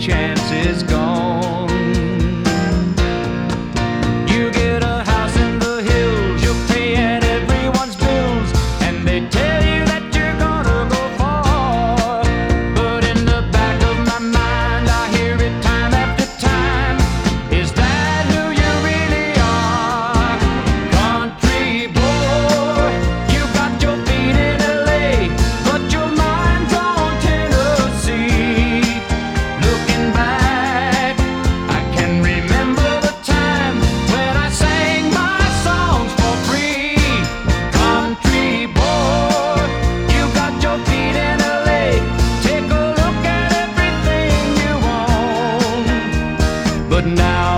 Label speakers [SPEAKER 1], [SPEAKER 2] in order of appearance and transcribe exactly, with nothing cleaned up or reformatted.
[SPEAKER 1] chance is gone. You get a house in the hills, you're paying everyone's bills, and they tell you that you're gonna go far. But in the back of my mind, I hear it time after time. Is that who you really are? Country boy, you got your feet in L A, but your mind's on Tennessee. Looking back, I can remember the time when I sang my songs for free. Country boy, you got your feet in L A. Take a look at everything you own. But now